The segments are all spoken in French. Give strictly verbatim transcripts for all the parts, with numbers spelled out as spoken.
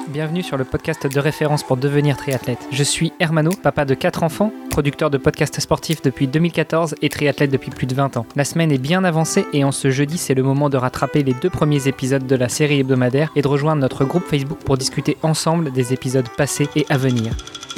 bienvenue sur le podcast de référence pour devenir triathlète. Je suis Hermano, papa de quatre enfants, producteur de podcasts sportifs depuis deux mille quatorze et triathlète depuis plus de vingt ans. La semaine est bien avancée et en ce jeudi, c'est le moment de rattraper les deux premiers épisodes de la série hebdomadaire et de rejoindre notre groupe Facebook pour discuter ensemble des épisodes passés et à venir.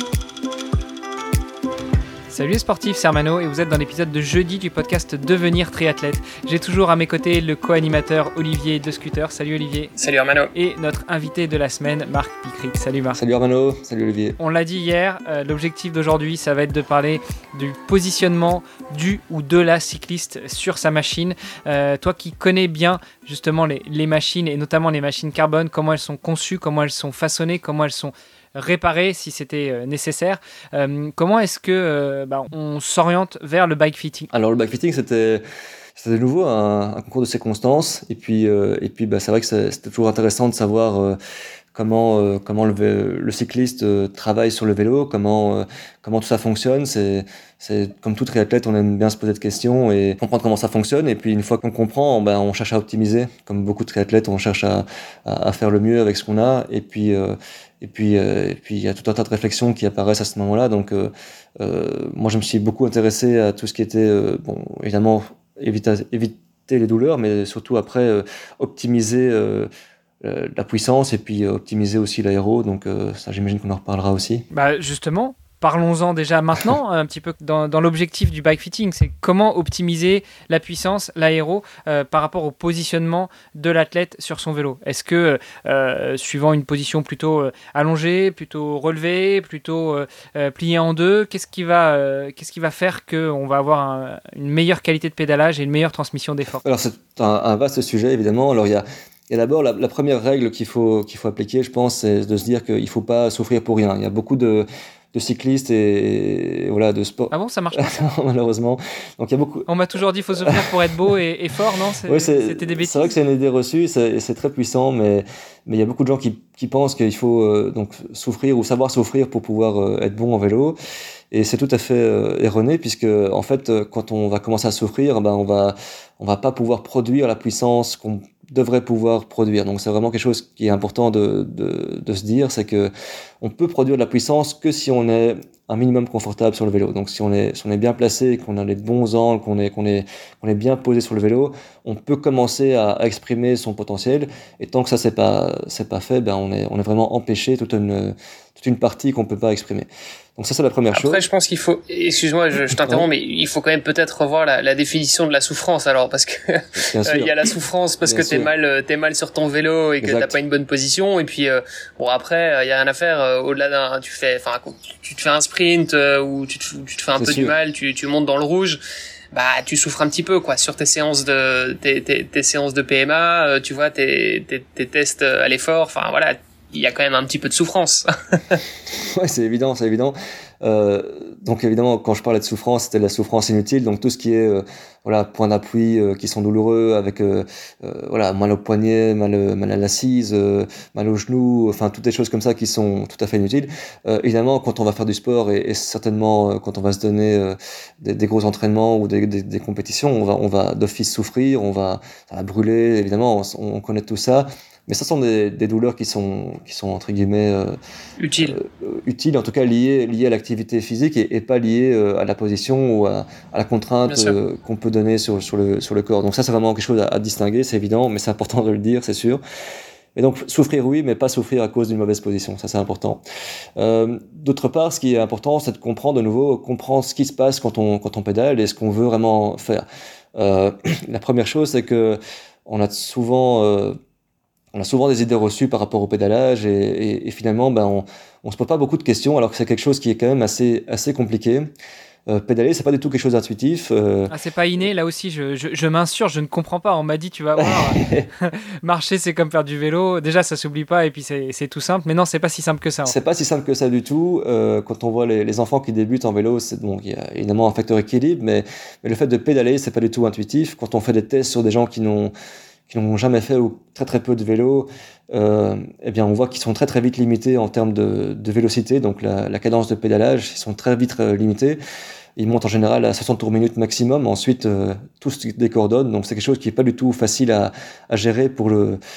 Salut les sportifs, c'est Hermano et vous êtes dans l'épisode de jeudi du podcast Devenir triathlète. J'ai toujours à mes côtés le co-animateur Olivier de Scooter. Salut Olivier. Salut Hermano. Et notre invité de la semaine, Marc Picric. Salut Marc. Salut Hermano, salut Olivier. On l'a dit hier, euh, l'objectif d'aujourd'hui, ça va être de parler du positionnement du ou de la cycliste sur sa machine. Euh, toi qui connais bien justement les, les machines et notamment les machines carbone, comment elles sont conçues, comment elles sont façonnées, comment elles sont réparer si c'était euh, nécessaire. Euh, comment est-ce que euh, bah, on s'oriente vers le bike fitting ? Alors le bike fitting, c'était, c'était de nouveau un, un concours de circonstances. Et puis, euh, et puis bah, c'est vrai que c'est, c'était toujours intéressant de savoir euh, comment, euh, comment le, le cycliste euh, travaille sur le vélo, comment, euh, comment tout ça fonctionne. C'est, c'est, comme tout triathlète, on aime bien se poser de questions et comprendre comment ça fonctionne. Et puis une fois qu'on comprend, ben, on cherche à optimiser. Comme beaucoup de triathlètes, on cherche à, à, à faire le mieux avec ce qu'on a. Et puis... Euh, Et puis, euh, et puis, il y a tout un tas de réflexions qui apparaissent à ce moment-là. Donc, euh, euh, moi, je me suis beaucoup intéressé à tout ce qui était, euh, bon, évidemment, éviter, éviter les douleurs, mais surtout après, euh, optimiser euh, euh, la puissance et puis euh, optimiser aussi l'aéro. Donc, euh, ça, j'imagine qu'on en reparlera aussi. Bah, justement, parlons-en déjà maintenant, un petit peu dans, dans l'objectif du bike fitting. C'est comment optimiser la puissance, l'aéro, euh, par rapport au positionnement de l'athlète sur son vélo. Est-ce que, euh, suivant une position plutôt euh, allongée, plutôt relevée, plutôt euh, euh, pliée en deux, qu'est-ce qui va, euh, qu'est-ce qui va faire qu'on va avoir un, une meilleure qualité de pédalage et une meilleure transmission d'effort ? Alors, c'est un, un vaste sujet, évidemment. Alors, il y a Et d'abord, la, la première règle qu'il faut, qu'il faut appliquer, je pense, c'est de se dire qu'il ne faut pas souffrir pour rien. Il y a beaucoup de, de cyclistes et, et voilà, de sport. Ah bon, ça marche pas malheureusement. Donc, il y a beaucoup... On m'a toujours dit qu'il faut souffrir pour être beau et, et fort, non c'est, oui, c'est, C'était des bêtises. C'est vrai que c'est une idée reçue, c'est, c'est très puissant, mais, mais il y a beaucoup de gens qui, qui pensent qu'il faut euh, donc, souffrir ou savoir souffrir pour pouvoir euh, être bon en vélo. Et c'est tout à fait euh, erroné, puisque en fait, quand on va commencer à souffrir, ben, on va, on va pas pouvoir produire la puissance qu'on devrait pouvoir produire. Donc c'est vraiment quelque chose qui est important de, de, de se dire, c'est que on peut produire de la puissance que si on est un minimum confortable sur le vélo. Donc si on est, si on est bien placé, qu'on a les bons angles, qu'on est, qu'on est, qu'on est bien posé sur le vélo, on peut commencer à, à exprimer son potentiel. Et tant que ça c'est pas, c'est pas fait, ben on est, on est vraiment empêché toute une, toute une partie qu'on peut pas exprimer. Donc ça c'est la première Après, chose. Après je pense qu'il faut, excuse-moi je, je t'interromps, mais il faut quand même peut-être revoir la, la définition de la souffrance alors, parce que euh, il y a la souffrance parce bien que sûr. t'es mal, t'es mal sur ton vélo et que exact. T'as pas une bonne position, et puis euh, bon après il y a rien à faire, euh, au-delà d'un, tu fais, enfin tu te fais un sprint euh, ou tu te, tu te fais un c'est peu sûr. du mal, tu, tu montes dans le rouge. Bah tu souffres un petit peu quoi sur tes séances de tes, tes, tes séances de P M A, euh, tu vois tes, tes tes tests à l'effort, enfin voilà, il y a quand même un petit peu de souffrance. Ouais, c'est évident, c'est évident. Euh, donc évidemment, quand je parlais de souffrance, c'était de la souffrance inutile. Donc tout ce qui est euh, voilà, points d'appui euh, qui sont douloureux, avec euh, euh, voilà, mal au poignet, mal, mal à l'assise, euh, mal au genou, enfin toutes des choses comme ça qui sont tout à fait inutiles. Euh, évidemment, quand on va faire du sport et, et certainement euh, quand on va se donner euh, des, des gros entraînements ou des, des, des compétitions, on va, on va d'office souffrir, on va, ça va brûler. Évidemment, on, on connaît tout ça. Mais ça sont des, des douleurs qui sont, qui sont entre guillemets euh, utiles, euh, utiles, en tout cas liées, liées à l'activité physique et, et pas liées euh, à la position ou à, à la contrainte euh, qu'on peut donner sur, sur, le, sur le corps. Donc ça, c'est vraiment quelque chose à, à distinguer, c'est évident, mais c'est important de le dire, c'est sûr. Et donc souffrir, oui, mais pas souffrir à cause d'une mauvaise position, ça c'est important. Euh, d'autre part, ce qui est important, c'est de comprendre de nouveau, comprendre ce qui se passe quand on, quand on pédale et ce qu'on veut vraiment faire. Euh, la première chose, c'est que on a souvent... Euh, On a souvent des idées reçues par rapport au pédalage et, et, et finalement, ben, on, on se pose pas beaucoup de questions alors que c'est quelque chose qui est quand même assez, assez compliqué. Euh, pédaler, c'est pas du tout quelque chose d'intuitif. Euh... Ah, c'est pas inné, là aussi, je, je, je m'insurge, je ne comprends pas. On m'a dit, tu vas voir, marcher, c'est comme faire du vélo. Déjà, ça s'oublie pas et puis c'est, c'est tout simple. Mais non, c'est pas si simple que ça. C'est pas si simple que ça du tout. Euh, quand on voit les, les enfants qui débutent en vélo, c'est, bon, il y a évidemment un facteur équilibre, mais, mais le fait de pédaler, c'est pas du tout intuitif. Quand on fait des tests sur des gens qui n'ont qui n'ont jamais fait ou très très peu de vélo, euh, eh bien on voit qu'ils sont très très vite limités en termes de, de vélocité, donc la, la cadence de pédalage, ils sont très vite euh, limités. Ils montent en général à soixante tours minute maximum, ensuite euh, tout se décoordonne, donc c'est quelque chose qui n'est pas du tout facile à, à gérer pour le,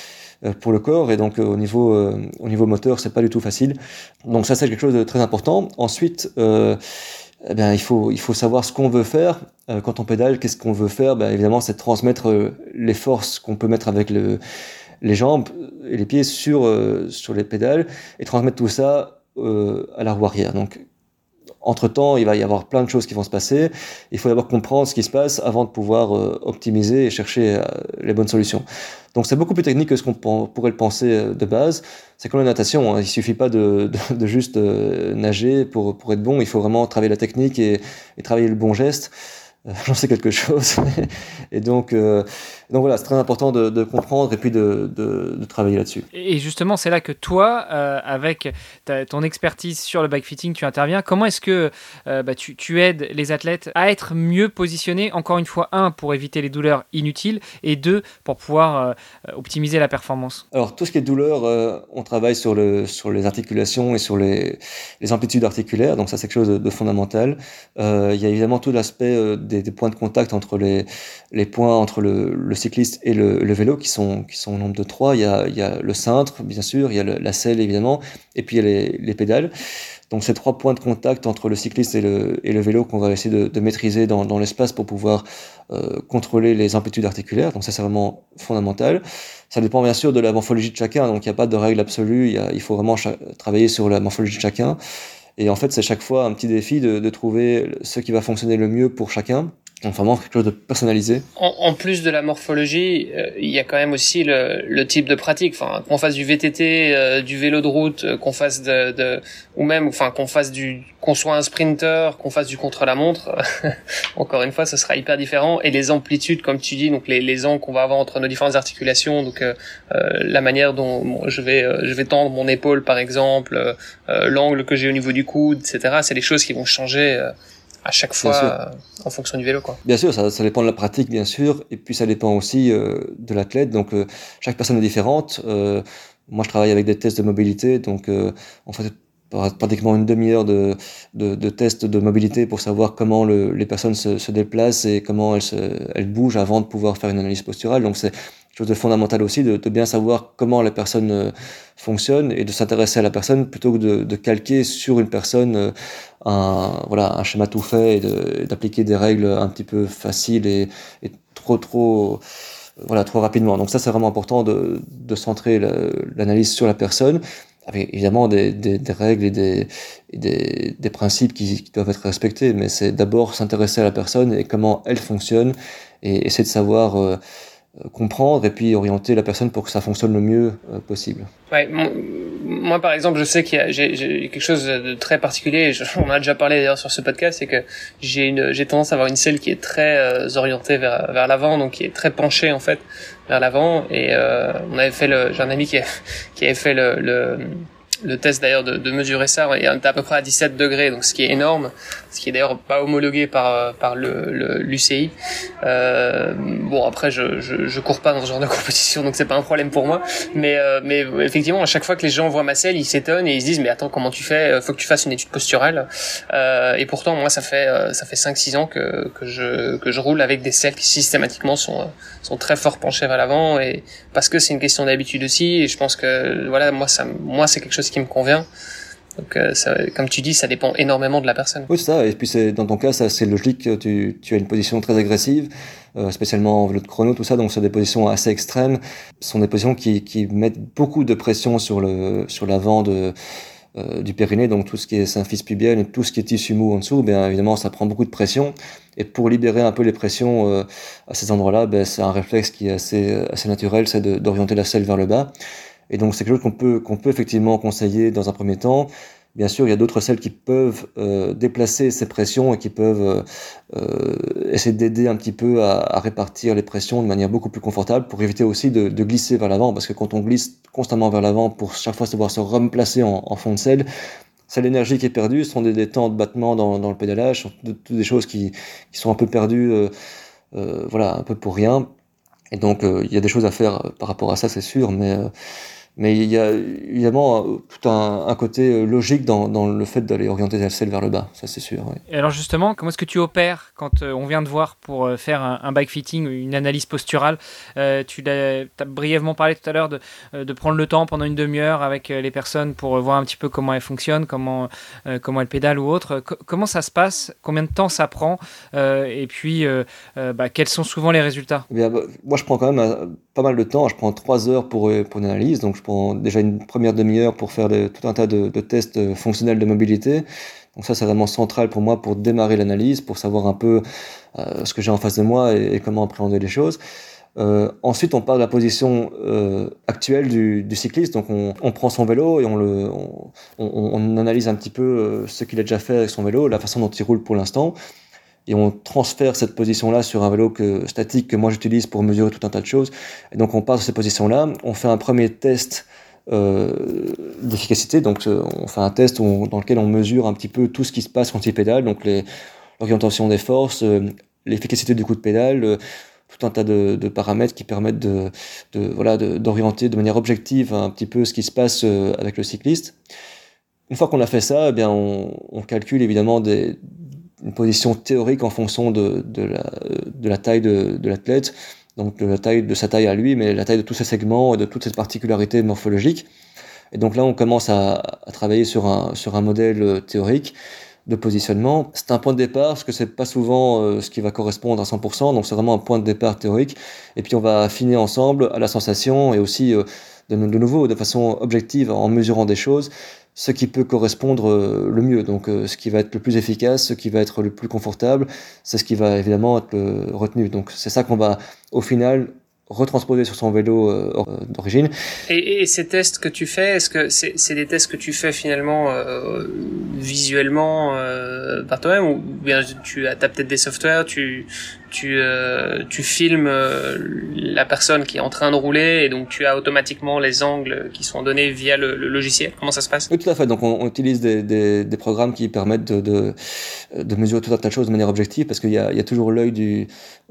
euh, pour le corps, et donc euh, au niveau euh, au niveau moteur, c'est pas du tout facile. Donc ça, c'est quelque chose de très important. Ensuite, euh, eh bien, il faut il faut savoir ce qu'on veut faire euh, quand on pédale. Qu'est-ce qu'on veut faire? Ben, évidemment, c'est de transmettre euh, les forces qu'on peut mettre avec le les jambes et les pieds sur euh, sur les pédales, et transmettre tout ça euh, à la roue arrière. Donc entre-temps, il va y avoir plein de choses qui vont se passer. Il faut d'abord comprendre ce qui se passe avant de pouvoir euh, optimiser et chercher euh, les bonnes solutions. Donc c'est beaucoup plus technique que ce qu'on p- pourrait le penser euh, de base. C'est comme la natation, hein. Il suffit pas de, de, de juste euh, nager pour, pour être bon. Il faut vraiment travailler la technique et, et travailler le bon geste. Euh, j'en sais quelque chose. Et donc, euh, donc voilà, c'est très important de, de comprendre et puis de, de, de travailler là-dessus. Et justement, c'est là que toi, euh, avec ta, ton expertise sur le bike fitting, tu interviens. Comment est-ce que euh, bah, tu, tu aides les athlètes à être mieux positionnés, encore une fois, un, pour éviter les douleurs inutiles, et deux, pour pouvoir euh, optimiser la performance? Alors, tout ce qui est douleur, euh, on travaille sur, le, sur les articulations et sur les, les amplitudes articulaires, donc ça, c'est quelque chose de, de fondamental. Euh, il y a évidemment tout l'aspect euh, des, des points de contact entre les, les points entre le, le cycliste et le, le vélo, qui sont, qui sont au nombre de trois. Il y a, il y a le cintre, bien sûr, il y a le, la selle, évidemment, et puis il y a les, les pédales. Donc, ces trois points de contact entre le cycliste et le, et le vélo qu'on va essayer de, de maîtriser dans, dans l'espace pour pouvoir euh, contrôler les amplitudes articulaires. Donc, ça, c'est vraiment fondamental. Ça dépend bien sûr de la morphologie de chacun, donc il n'y a pas de règle absolue. Il, y a, il faut vraiment cha- travailler sur la morphologie de chacun. Et en fait, c'est chaque fois un petit défi de, de trouver ce qui va fonctionner le mieux pour chacun. Donc vraiment quelque chose de personnalisé. En, en plus de la morphologie, euh, il y a quand même aussi le, le type de pratique. Enfin, qu'on fasse du V T T, euh, du vélo de route, euh, qu'on fasse de, de, ou même, enfin, qu'on fasse du, qu'on soit un sprinter, qu'on fasse du contre-la-montre. Encore une fois, ce sera hyper différent. Et les amplitudes, comme tu dis, donc les, les angles qu'on va avoir entre nos différentes articulations, donc euh, euh, la manière dont bon, je vais, euh, je vais tendre mon épaule, par exemple, euh, l'angle que j'ai au niveau du coude, et cetera. C'est des choses qui vont changer. Euh, à chaque fois euh, en fonction du vélo, quoi. Bien sûr, ça, ça dépend de la pratique, bien sûr, et puis ça dépend aussi euh, de l'athlète. Donc euh, chaque personne est différente. Euh, moi, je travaille avec des tests de mobilité, donc euh, on fait pratiquement une demi-heure de, de, de tests de mobilité pour savoir comment le, les personnes se, se déplacent et comment elles, se, elles bougent avant de pouvoir faire une analyse posturale. Donc c'est quelque chose de fondamental aussi de, de bien savoir comment la personne euh, fonctionne et de s'intéresser à la personne plutôt que de, de calquer sur une personne euh, un, voilà, un schéma tout fait et, de, et d'appliquer des règles un petit peu faciles et, et trop trop voilà trop rapidement. Donc ça, c'est vraiment important de, de centrer la, l'analyse sur la personne, avec évidemment des, des, des règles et, des, et des, des principes qui, qui doivent être respectés, mais c'est d'abord s'intéresser à la personne et comment elle fonctionne et essayer de savoir euh, comprendre et puis orienter la personne pour que ça fonctionne le mieux euh, possible. Ouais, mon, moi par exemple, je sais qu'il y a j'ai, j'ai quelque chose de très particulier. Je, on en a déjà parlé d'ailleurs sur ce podcast, c'est que j'ai une j'ai tendance à avoir une selle qui est très euh, orientée vers vers l'avant, donc qui est très penchée en fait vers l'avant. Et euh, on avait fait le j'ai un ami qui a, qui avait fait le, le le test d'ailleurs de, de mesurer ça, et on était à peu près à dix-sept degrés, donc ce qui est énorme, ce qui est d'ailleurs pas homologué par par le, le l'U C I. Euh, bon après je, je je cours pas dans ce genre de compétition, donc c'est pas un problème pour moi, mais euh, mais effectivement à chaque fois que les gens voient ma selle, ils s'étonnent et ils se disent mais attends, comment tu fais, faut que tu fasses une étude posturale. Euh, et pourtant moi ça fait ça fait cinq six ans que que je que je roule avec des selles qui systématiquement sont sont très fort penchées vers l'avant, et parce que c'est une question d'habitude aussi, et je pense que voilà, moi ça moi c'est quelque chose qui me convient. Donc, euh, ça, comme tu dis, ça dépend énormément de la personne. Oui, c'est ça. Et puis, c'est, dans ton cas, ça, c'est logique. Tu, tu as une position très agressive, euh, spécialement en vélo de chrono, tout ça. Donc, c'est des positions assez extrêmes. Ce sont des positions qui, qui mettent beaucoup de pression sur le, sur l'avant de, euh, du périnée. Donc, tout ce qui est symphyse pubienne et tout ce qui est tissu mou en dessous, bien évidemment, ça prend beaucoup de pression. Et pour libérer un peu les pressions euh, à ces endroits-là, ben, c'est un réflexe qui est assez, assez naturel, c'est de, d'orienter la selle vers le bas. Et donc, c'est quelque chose qu'on peut, qu'on peut effectivement conseiller dans un premier temps. Bien sûr, il y a d'autres selles qui peuvent euh, déplacer ces pressions et qui peuvent euh, essayer d'aider un petit peu à, à répartir les pressions de manière beaucoup plus confortable pour éviter aussi de, de glisser vers l'avant. Parce que quand on glisse constamment vers l'avant pour chaque fois devoir se replacer en, en fond de selle, c'est l'énergie qui est perdue, ce sont des, des temps de battement dans, dans le pédalage, ce sont toutes des choses qui, qui sont un peu perdues, euh, euh, voilà, un peu pour rien. Et donc, il euh, y a des choses à faire par rapport à ça, c'est sûr, mais, euh, Mais il y a évidemment tout un, un côté logique dans, dans le fait d'aller orienter la selle vers le bas, ça c'est sûr. Ouais. Et alors justement, comment est-ce que tu opères quand euh, on vient te voir pour euh, faire un, un bike fitting, une analyse posturale? euh, Tu as brièvement parlé tout à l'heure de, de prendre le temps pendant une demi-heure avec les personnes pour voir un petit peu comment elles fonctionnent, comment, euh, comment elles pédalent ou autre. Co- comment ça se passe? Combien de temps ça prend? euh, Et puis, euh, euh, bah, quels sont souvent les résultats? Eh bien, bah, moi, je prends quand même euh, pas mal de temps. Je prends trois heures pour, pour une analyse. Donc, je prends déjà une première demi-heure pour faire de, tout un tas de, de tests fonctionnels de mobilité. Donc ça, c'est vraiment central pour moi pour démarrer l'analyse, pour savoir un peu euh, ce que j'ai en face de moi et, et comment appréhender les choses. Euh, ensuite, on part de la position euh, actuelle du, du cycliste. Donc, on, on prend son vélo et on, le, on, on, on analyse un petit peu euh, ce qu'il a déjà fait avec son vélo, la façon dont il roule pour l'instant. Et on transfère cette position-là sur un vélo que, statique que moi j'utilise pour mesurer tout un tas de choses. Et donc on part de cette position-là, on fait un premier test euh, d'efficacité, donc euh, on fait un test où on, dans lequel on mesure un petit peu tout ce qui se passe quand il pédale, donc les, l'orientation des forces, euh, l'efficacité du coup de pédale, euh, tout un tas de, de paramètres qui permettent de, de, voilà, de, d'orienter de manière objective un petit peu ce qui se passe euh, avec le cycliste. Une fois qu'on a fait ça, eh bien on, on calcule évidemment des une position théorique en fonction de, de, la, de la taille de, de l'athlète, donc de la taille de sa taille à lui, mais la taille de tous ses segments et de toutes ses particularités morphologiques. Et donc là, on commence à, à travailler sur un, sur un modèle théorique de positionnement. C'est un point de départ, parce que c'est pas souvent euh, ce qui va correspondre à cent pour cent, donc c'est vraiment un point de départ théorique. Et puis on va affiner ensemble à la sensation et aussi euh, de, de nouveau de façon objective en mesurant des choses, ce qui peut correspondre euh, le mieux. Donc euh, ce qui va être le plus efficace, ce qui va être le plus confortable, c'est ce qui va évidemment être euh, retenu. Donc c'est ça qu'on va au final retransposer sur son vélo euh, d'origine. Et, et ces tests que tu fais, est-ce que c'est, c'est des tests que tu fais finalement euh, visuellement euh, par toi-même, ou bien tu as peut-être des softwares, tu tu euh, tu filmes euh, la personne qui est en train de rouler et donc tu as automatiquement les angles qui sont donnés via le, le logiciel. Comment ça se passe? Oui, tout à fait. Donc on, on utilise des, des, des programmes qui permettent de, de, de mesurer tout un tas de choses de manière objective, parce qu'il y a, il y a toujours l'œil du,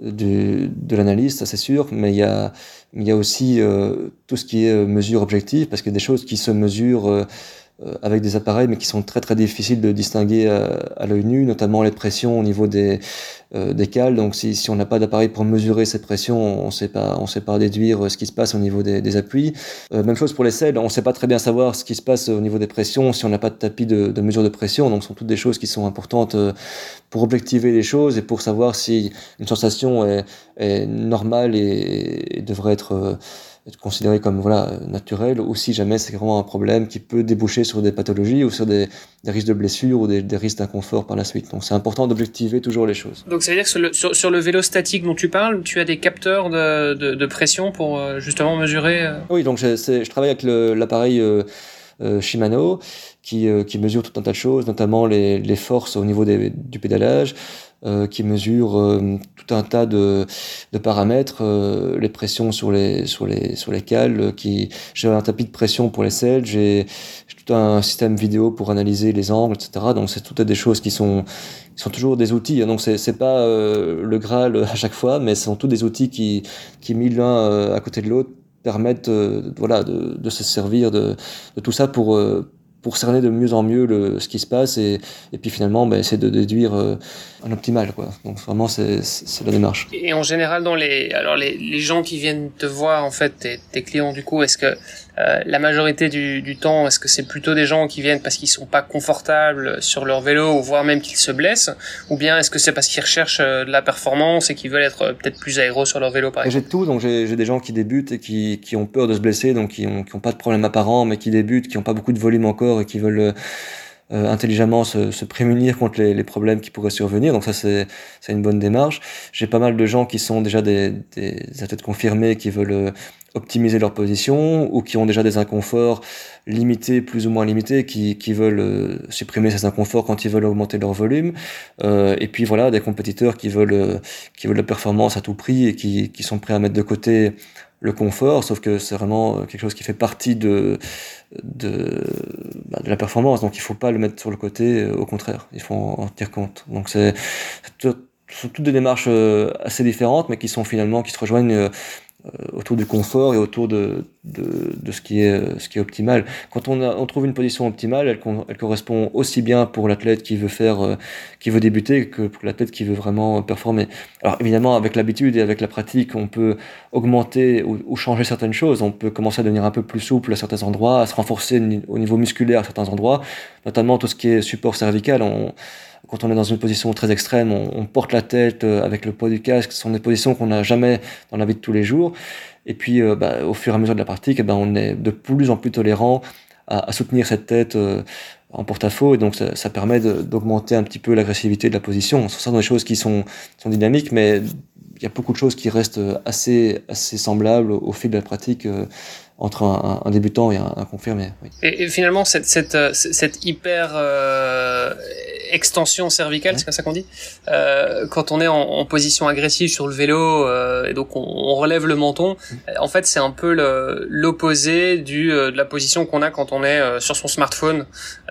du, de l'analyste, ça c'est sûr, mais il y a, il y a aussi euh, tout ce qui est mesure objective, parce qu'il y a des choses qui se mesurent euh, avec des appareils, mais qui sont très très difficiles de distinguer à, à l'œil nu, notamment les pressions au niveau des, euh, des cales. Donc si, si on n'a pas d'appareil pour mesurer ces pressions, on ne sait pas, on sait pas déduire ce qui se passe au niveau des, des appuis. Euh, même chose pour les selles, on ne sait pas très bien savoir ce qui se passe au niveau des pressions si on n'a pas de tapis de, de mesure de pression. Donc ce sont toutes des choses qui sont importantes pour objectiver les choses et pour savoir si une sensation est, est normale et, et devrait être être considéré comme voilà naturel, ou si jamais c'est vraiment un problème qui peut déboucher sur des pathologies ou sur des, des risques de blessures ou des, des risques d'inconfort par la suite. Donc c'est important d'objectiver toujours les choses. Donc ça veut dire que sur le, sur, sur le vélo statique dont tu parles, tu as des capteurs de, de, de pression pour euh, justement mesurer euh... Oui, donc je, c'est, je travaille avec le, l'appareil euh, euh, Shimano qui, euh, qui mesure tout un tas de choses, notamment les, les forces au niveau des, du pédalage, Euh, qui mesure euh, tout un tas de, de paramètres, euh, les pressions sur les sur les sur les cales, euh, qui j'ai un tapis de pression pour les selles, j'ai, j'ai tout un système vidéo pour analyser les angles, et cetera. Donc c'est toutes des choses qui sont qui sont toujours des outils. Donc c'est c'est pas euh, le Graal à chaque fois, mais ce sont tous des outils qui qui mis l'un euh, à côté de l'autre permettent euh, voilà de de se servir de de tout ça pour euh, pour cerner de mieux en mieux le, ce qui se passe et, et puis finalement bah, essayer de déduire euh, un optimal, quoi. Donc vraiment c'est, c'est, c'est la démarche. Et en général dans les alors les, les gens qui viennent te voir en fait tes, tes clients du coup, est-ce que euh, la majorité du, du temps est-ce que c'est plutôt des gens qui viennent parce qu'ils sont pas confortables sur leur vélo ou voire même qu'ils se blessent, ou bien est-ce que c'est parce qu'ils recherchent euh, de la performance et qu'ils veulent être euh, peut-être plus aéro sur leur vélo par exemple? J'ai de tout, donc j'ai, j'ai des gens qui débutent et qui, qui ont peur de se blesser, donc qui ont, qui ont pas de problème apparent mais qui débutent, qui ont pas beaucoup de volume encore et qui veulent euh, intelligemment se, se prémunir contre les, les problèmes qui pourraient survenir. Donc ça c'est, c'est une bonne démarche. J'ai pas mal de gens qui sont déjà des, des athlètes confirmés qui veulent optimiser leur position ou qui ont déjà des inconforts limités, plus ou moins limités, qui, qui veulent euh, supprimer ces inconforts quand ils veulent augmenter leur volume. Euh, et puis voilà, des compétiteurs qui veulent, euh, qui veulent la performance à tout prix et qui, qui sont prêts à mettre de côté le confort, sauf que c'est vraiment quelque chose qui fait partie de, de, bah, de la performance. Donc il faut pas le mettre sur le côté, au contraire, il faut en, en tenir compte. Donc c'est, c'est tout, ce sont toutes des démarches assez différentes, mais qui sont finalement, qui se rejoignent autour du confort et autour de, de, de ce, qui est, ce qui est optimal. Quand on, a, on trouve une position optimale, elle, elle correspond aussi bien pour l'athlète qui veut faire, euh, qui veut débuter que pour l'athlète qui veut vraiment performer. Alors évidemment, avec l'habitude et avec la pratique, on peut augmenter ou, ou changer certaines choses. On peut commencer à devenir un peu plus souple à certains endroits, à se renforcer au niveau musculaire à certains endroits, notamment tout ce qui est support cervical. On, Quand on est dans une position très extrême, on, on porte la tête avec le poids du casque. Ce sont des positions qu'on n'a jamais dans la vie de tous les jours. Et puis, euh, bah, au fur et à mesure de la pratique, eh ben, on est de plus en plus tolérant à, à soutenir cette tête euh, en porte-à-faux. Et donc, ça, ça permet de, d'augmenter un petit peu l'agressivité de la position. Ce sont des choses qui sont, sont dynamiques, mais il y a beaucoup de choses qui restent assez, assez semblables au, au fil de la pratique. Euh, entre un, un débutant et un, un confirmé. Oui. Et, et finalement, cette, cette, cette hyper euh, extension cervicale, ouais. C'est comme ça qu'on dit, euh, quand on est en, en position agressive sur le vélo, euh, et donc on, on relève le menton, ouais. En fait, c'est un peu le, l'opposé du, de la position qu'on a quand on est sur son smartphone,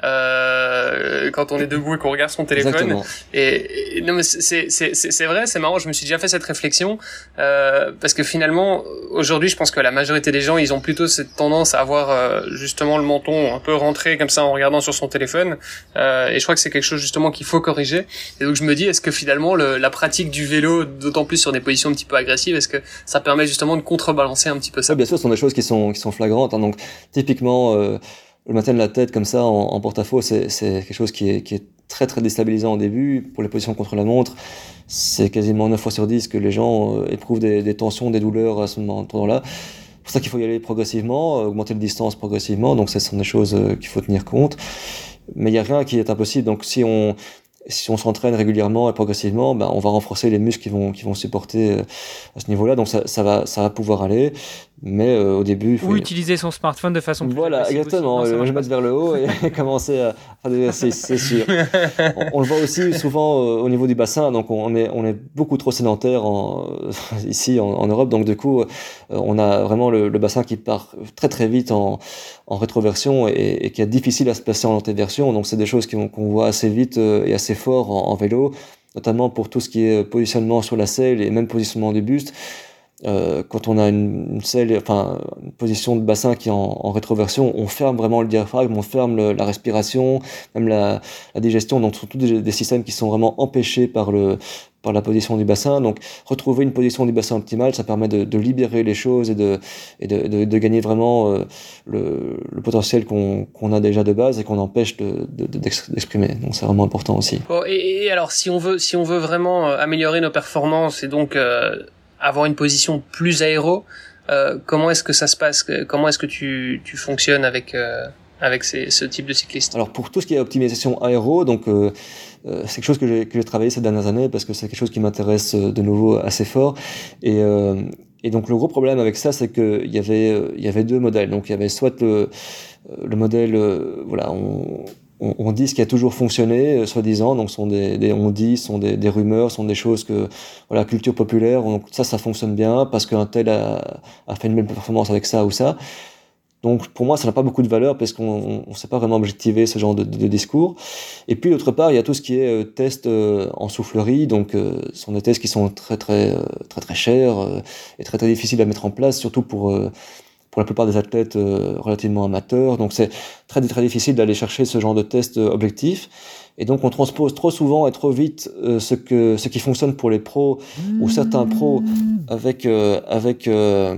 euh, quand on est debout et qu'on regarde son téléphone. Exactement. Et, et non, mais c'est, c'est, c'est, c'est vrai, c'est marrant, je me suis déjà fait cette réflexion, euh, parce que finalement, aujourd'hui, je pense que la majorité des gens, ils ont plutôt cette tendance à avoir euh, justement le menton un peu rentré comme ça en regardant sur son téléphone, euh, et je crois que c'est quelque chose justement qu'il faut corriger. Et donc je me dis, est-ce que finalement le, la pratique du vélo, d'autant plus sur des positions un petit peu agressives, est-ce que ça permet justement de contrebalancer un petit peu ça? Ouais, bien sûr, ce sont des choses qui sont qui sont flagrantes, hein. Donc typiquement euh, le maintien de la tête comme ça en, en porte-à-faux, c'est c'est quelque chose qui est qui est très très déstabilisant au début. Pour les positions contre la montre, c'est quasiment neuf fois sur dix que les gens euh, éprouvent des, des tensions, des douleurs à ce moment-là. C'est pour ça qu'il faut y aller progressivement, augmenter la distance progressivement, donc ce sont des choses qu'il faut tenir compte. Mais il n'y a rien qui est impossible, donc si on, si on s'entraîne régulièrement et progressivement, ben on va renforcer les muscles qui vont, qui vont supporter à ce niveau-là, donc ça, ça, va, ça va pouvoir aller. Mais euh, au début... Ou faut... utiliser son smartphone de façon plus Voilà, exactement. Non, je mettre vers le haut et commencer à faire des exercices, c'est sûr. on, on le voit aussi souvent euh, au niveau du bassin, donc on est, on est beaucoup trop sédentaire en, ici en, en Europe, donc du coup, euh, on a vraiment le, le bassin qui part très très vite en, en rétroversion et, et qui est difficile à se placer en antéversion, donc c'est des choses qu'on, qu'on voit assez vite euh, et assez fort en, en vélo, notamment pour tout ce qui est positionnement sur la selle et même positionnement du buste. Euh, quand on a une, une selle, enfin une position de bassin qui est en, en rétroversion, on ferme vraiment le diaphragme, on ferme le, la respiration, même la, la digestion. Donc, ce sont tous des, des systèmes qui sont vraiment empêchés par le par la position du bassin. Donc, retrouver une position du bassin optimale, ça permet de, de libérer les choses et de et de, de, de gagner vraiment euh, le, le potentiel qu'on qu'on a déjà de base et qu'on empêche de, de, de d'exprimer. Donc, c'est vraiment important aussi. Bon, et, et alors, si on veut si on veut vraiment améliorer nos performances et donc euh... avoir une position plus aéro, euh, comment est-ce que ça se passe? Comment est-ce que tu, tu fonctionnes avec, euh, avec ces, ce type de cycliste? Alors pour tout ce qui est optimisation aéro, donc euh, euh, c'est quelque chose que j'ai, que j'ai travaillé ces dernières années parce que c'est quelque chose qui m'intéresse de nouveau assez fort. Et, euh, et donc le gros problème avec ça, c'est qu'il y avait, il y avait deux modèles. Donc il y avait soit le, le modèle, euh, voilà, on... On, on dit ce qui a toujours fonctionné, euh, soi-disant, donc sont des, des on dit, sont des, des rumeurs, sont des choses que, voilà, culture populaire, donc ça, ça fonctionne bien parce qu'un tel a, a fait une belle performance avec ça ou ça. Donc pour moi, ça n'a pas beaucoup de valeur parce qu'on ne sait pas vraiment objectiver ce genre de, de, de discours. Et puis d'autre part, il y a tout ce qui est euh, test euh, en soufflerie, donc euh, ce sont des tests qui sont très très euh, très très chers euh, et très très difficiles à mettre en place, surtout pour euh, pour la plupart des athlètes euh, relativement amateurs. Donc c'est très très difficile d'aller chercher ce genre de test euh, objectif. Et donc on transpose trop souvent et trop vite euh, ce que ce qui fonctionne pour les pros ou certains pros avec euh, avec euh,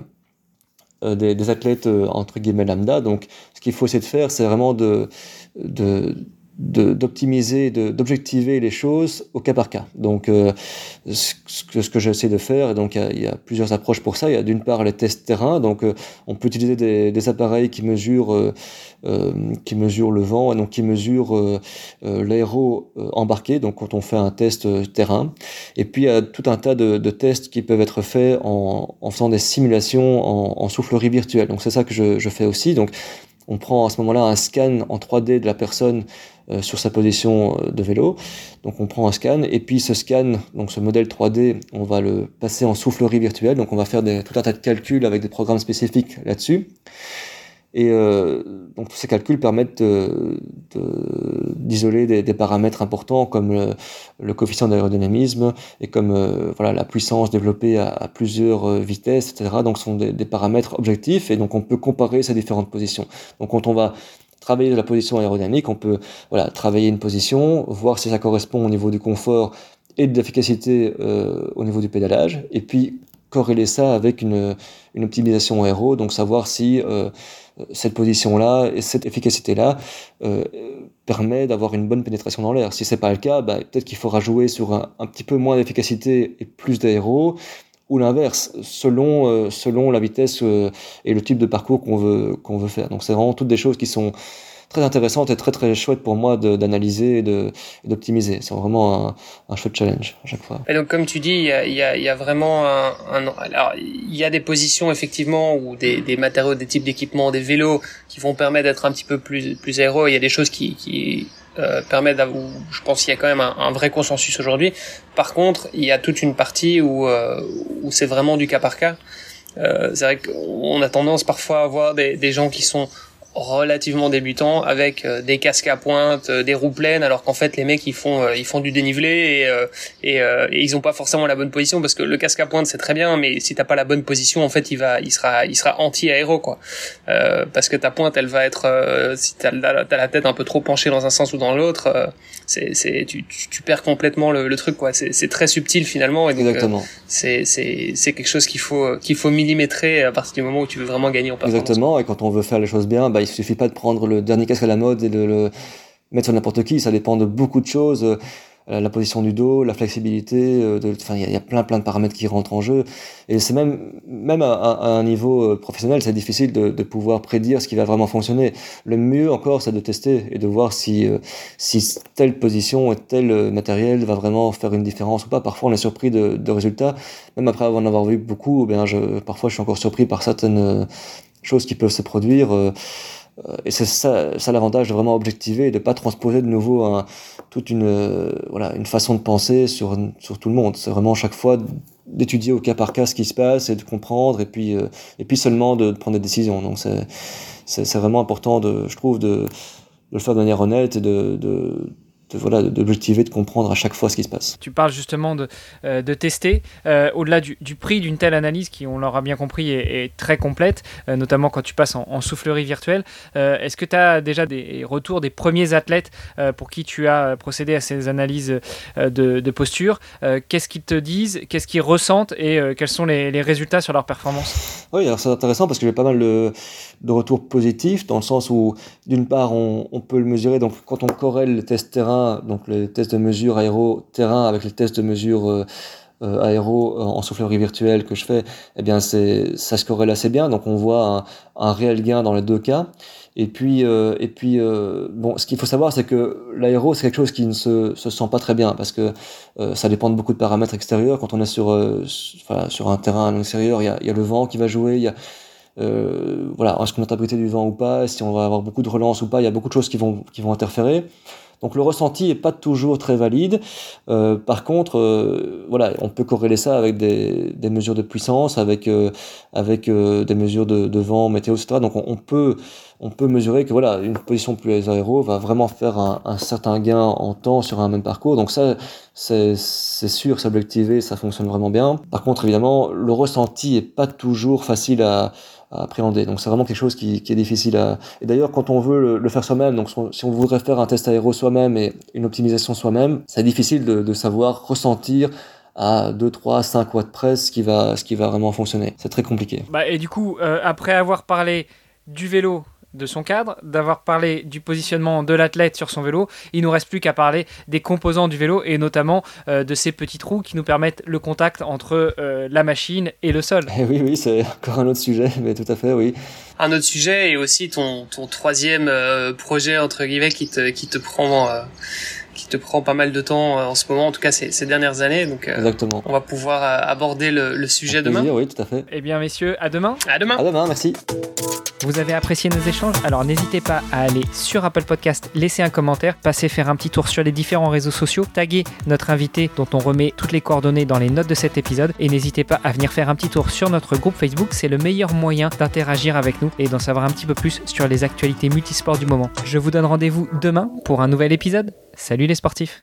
euh, des, des athlètes euh, entre guillemets lambda. Donc ce qu'il faut essayer de faire, c'est vraiment de de De, d'optimiser, de, d'objectiver les choses au cas par cas. Donc, euh, ce, que, ce que j'essaie de faire, et donc il y a, il y a plusieurs approches pour ça. Il y a d'une part les tests terrain, donc euh, on peut utiliser des, des appareils qui mesurent, euh, euh, qui mesurent le vent, et donc qui mesurent euh, euh, l'aéro euh, embarqué, donc quand on fait un test euh, terrain. Et puis il y a tout un tas de, de tests qui peuvent être faits en, en faisant des simulations en, en soufflerie virtuelle. Donc c'est ça que je, je fais aussi. Donc on prend à ce moment-là un scan en trois D de la personne euh, sur sa position de vélo. Donc on prend un scan et puis ce scan, donc ce modèle trois D, on va le passer en soufflerie virtuelle. Donc on va faire des, tout un tas de calculs avec des programmes spécifiques là-dessus. Et euh, donc tous ces calculs permettent de, de, d'isoler des, des paramètres importants comme le, le coefficient d'aérodynamisme et comme euh, voilà, la puissance développée à, à plusieurs vitesses, et cetera. Donc ce sont des, des paramètres objectifs et donc on peut comparer ces différentes positions. Donc quand on va travailler de la position aérodynamique, on peut voilà, travailler une position, voir si ça correspond au niveau du confort et de l'efficacité euh, au niveau du pédalage, et puis corréler ça avec une, une optimisation aéro, donc savoir si euh, cette position-là et cette efficacité-là euh, permet d'avoir une bonne pénétration dans l'air. Si c'est pas le cas, bah, peut-être qu'il faudra jouer sur un, un petit peu moins d'efficacité et plus d'aéro, ou l'inverse, selon, euh, selon la vitesse euh, et le type de parcours qu'on veut, qu'on veut faire. Donc c'est vraiment toutes des choses qui sont très intéressantes et très très chouettes pour moi de, d'analyser et, de, et d'optimiser. C'est vraiment un, un chouette challenge à chaque fois. Et donc comme tu dis, il y a, il y a, il y a vraiment un, un... Alors il y a des positions effectivement ou des, des matériaux, des types d'équipements, des vélos qui vont permettre d'être un petit peu plus, plus aéro. Il y a des choses qui... qui... Euh, permet d'avoir, je pense qu'il y a quand même un, un vrai consensus aujourd'hui. Par contre, il y a toute une partie où, euh, où c'est vraiment du cas par cas. Euh, c'est vrai qu'on a tendance parfois à voir des, des gens qui sont relativement débutants avec euh, des casques à pointe, euh, des roues pleines, alors qu'en fait les mecs ils font euh, ils font du dénivelé et euh, et, euh, et ils ont pas forcément la bonne position, parce que le casque à pointe c'est très bien, mais si t'as pas la bonne position en fait il va il sera il sera anti aéro quoi, euh, parce que ta pointe elle va être euh, si t'as la, t'as la tête un peu trop penchée dans un sens ou dans l'autre, euh, c'est c'est tu, tu tu perds complètement le, le truc quoi. C'est c'est très subtil finalement, et donc Exactement. Euh, c'est c'est c'est quelque chose qu'il faut qu'il faut millimétrer à partir du moment où tu veux vraiment gagner en performance. Exactement, et quand on veut faire les choses bien, bah il suffit pas de prendre le dernier casque à la mode et de le mettre sur n'importe qui. Ça dépend de beaucoup de choses, euh, la position du dos, la flexibilité, euh, de, enfin il y, y a plein plein de paramètres qui rentrent en jeu, et c'est même même à, à un niveau euh, professionnel, c'est difficile de, de pouvoir prédire ce qui va vraiment fonctionner. Le mieux encore, c'est de tester et de voir si euh, si telle position et tel matériel va vraiment faire une différence ou pas. Parfois on est surpris de, de résultats, même après en avoir vu beaucoup. Eh bien je parfois je suis encore surpris par certaines euh, choses qui peuvent se produire. Euh, Et c'est ça, ça l'avantage de vraiment objectiver et de pas transposer de nouveau un, toute une, euh, voilà, une façon de penser sur, sur tout le monde. C'est vraiment chaque fois d'étudier au cas par cas ce qui se passe et de comprendre, et puis, euh, et puis seulement de, de prendre des décisions. Donc c'est, c'est, c'est vraiment important, de, je trouve, de, de le faire de manière honnête et de, de, de, voilà, d'objectiver, de comprendre à chaque fois ce qui se passe. Tu parles justement de, euh, de tester, euh, au-delà du, du prix d'une telle analyse qui, on l'aura bien compris, est, est très complète, euh, notamment quand tu passes en, en soufflerie virtuelle. Euh, est-ce que tu as déjà des retours des premiers athlètes euh, pour qui tu as procédé à ces analyses euh, de, de posture? euh, Qu'est-ce qu'ils te disent, qu'est-ce qu'ils ressentent, et euh, quels sont les, les résultats sur leur performance? Oui, alors c'est intéressant parce que j'ai pas mal de, de retours positifs, dans le sens où, d'une part, on, on peut le mesurer. Donc, quand on corrèle les tests terrain, donc les tests de mesure aéro-terrain avec les tests de mesure euh, euh, aéro en soufflerie virtuelle que je fais, eh bien, c'est, ça se corrèle assez bien. Donc, on voit un, un réel gain dans les deux cas. Et puis, euh, et puis, euh, bon, ce qu'il faut savoir, c'est que l'aéro, c'est quelque chose qui ne se, se sent pas très bien, parce que euh, ça dépend de beaucoup de paramètres extérieurs. Quand on est sur, euh, sur, enfin, sur un terrain à l'extérieur, il y a, il y a le vent qui va jouer, il y a Euh, voilà, est-ce qu'on a interprété du vent ou pas, si on va avoir beaucoup de relance ou pas, il y a beaucoup de choses qui vont, qui vont interférer. Donc le ressenti est pas toujours très valide. Euh, par contre, euh, voilà, on peut corréler ça avec des, des mesures de puissance, avec, euh, avec euh, des mesures de, de vent, météo, et cetera. Donc on, on peut, on peut mesurer que voilà, une position plus aéro va vraiment faire un, un certain gain en temps sur un même parcours. Donc ça, c'est, c'est sûr, c'est objectivé, ça fonctionne vraiment bien. Par contre, évidemment, le ressenti est pas toujours facile à à appréhender. Donc c'est vraiment quelque chose qui, qui est difficile à... Et d'ailleurs, quand on veut le, le faire soi-même, donc si on voudrait faire un test aéro soi-même et une optimisation soi-même, c'est difficile de, de savoir ressentir à deux, trois, cinq watts près ce qui va, ce qui va vraiment fonctionner. C'est très compliqué. Bah, et du coup, euh, après avoir parlé du vélo, de son cadre, d'avoir parlé du positionnement de l'athlète sur son vélo, il ne nous reste plus qu'à parler des composants du vélo, et notamment euh, de ces petits trous qui nous permettent le contact entre euh, la machine et le sol. Et oui, oui, c'est encore un autre sujet, mais tout à fait, oui. Un autre sujet, et aussi ton, ton troisième euh, projet, entre guillemets, qui te, qui te prend... Euh... qui te prend pas mal de temps euh, en ce moment, en tout cas ces, ces dernières années. Donc, euh, Exactement. On va pouvoir euh, aborder le, le sujet Avec demain. plaisir, oui, tout à fait. Eh bien, messieurs, à demain. À demain. À demain, merci. Vous avez apprécié nos échanges? Alors n'hésitez pas à aller sur Apple Podcast, laisser un commentaire, passer faire un petit tour sur les différents réseaux sociaux, taguer notre invité dont on remet toutes les coordonnées dans les notes de cet épisode et n'hésitez pas à venir faire un petit tour sur notre groupe Facebook, c'est le meilleur moyen d'interagir avec nous et d'en savoir un petit peu plus sur les actualités multisports du moment. Je vous donne rendez-vous demain pour un nouvel épisode. Salut les sportifs!